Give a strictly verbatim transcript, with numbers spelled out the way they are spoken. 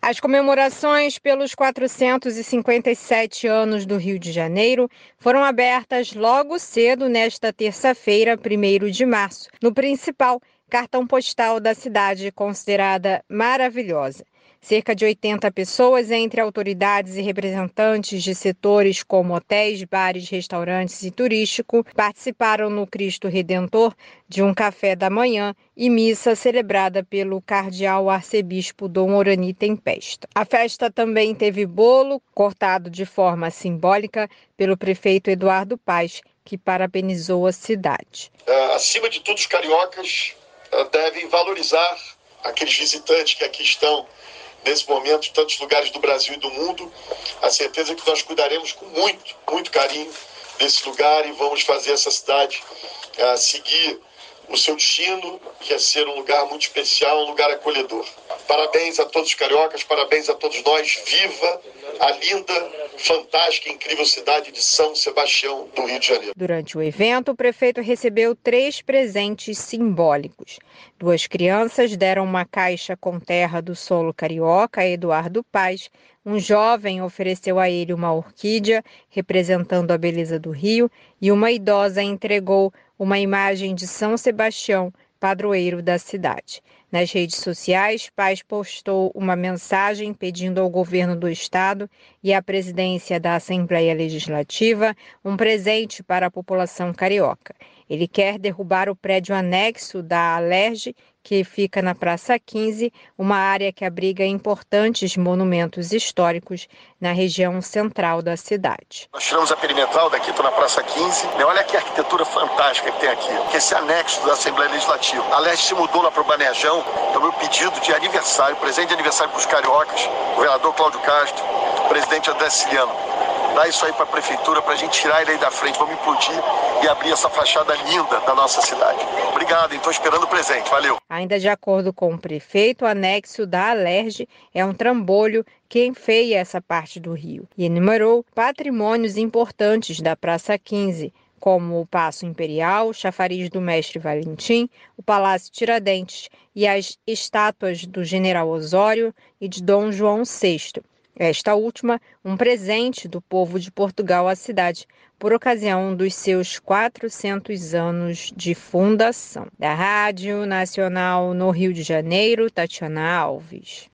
As comemorações pelos quatrocentos e cinquenta e sete anos do Rio de Janeiro foram abertas logo cedo nesta terça-feira, primeiro de março, no principal cartão postal da cidade, considerada maravilhosa. Cerca de oitenta pessoas, entre autoridades e representantes de setores como hotéis, bares, restaurantes e turístico, participaram no Cristo Redentor de um café da manhã e missa celebrada pelo cardeal arcebispo Dom Orani Tempesta. A festa também teve bolo, cortado de forma simbólica pelo prefeito Eduardo Paes, que parabenizou a cidade. Uh, acima de tudo, os cariocas uh, devem valorizar aqueles visitantes que aqui estão nesse momento, em tantos lugares do Brasil e do mundo. A certeza que nós cuidaremos com muito, muito carinho desse lugar e vamos fazer essa cidade uh, seguir o seu destino, que é ser um lugar muito especial, um lugar acolhedor. Parabéns a todos os cariocas, parabéns a todos nós. Viva a linda, fantástica e incrível cidade de São Sebastião do Rio de Janeiro. Durante o evento, o prefeito recebeu três presentes simbólicos. Duas crianças deram uma caixa com terra do solo carioca a Eduardo Paes. Um jovem ofereceu a ele uma orquídea representando a beleza do Rio e uma idosa entregou uma imagem de São Sebastião, padroeiro da cidade. Nas redes sociais, Paes postou uma mensagem pedindo ao governo do estado e à presidência da Assembleia Legislativa um presente para a população carioca. Ele quer derrubar o prédio anexo da Alerj, que fica na Praça quinze, uma área que abriga importantes monumentos históricos na região central da cidade. Nós tiramos a perimetral daqui, estou na Praça quinze. Olha que arquitetura fantástica que tem aqui, que esse anexo da Assembleia Legislativa. A Alerj se mudou lá para o Banejão, é o meu pedido de aniversário, presente de aniversário para os cariocas, o vereador Cláudio Castro, o presidente André Siciliano. Dá isso aí para a prefeitura, para a gente tirar ele aí da frente, vamos implodir e abrir essa fachada linda da nossa cidade. Obrigado, estou esperando o presente, valeu. Ainda de acordo com o prefeito, o anexo da Alerj é um trambolho que enfeia essa parte do Rio e enumerou patrimônios importantes da Praça quinze, como o Paço Imperial, o Chafariz do Mestre Valentim, o Palácio Tiradentes e as estátuas do General Osório e de Dom João sexto. Esta última, um presente do povo de Portugal à cidade, por ocasião dos seus quatrocentos anos de fundação. Da Rádio Nacional no Rio de Janeiro, Tatiana Alves.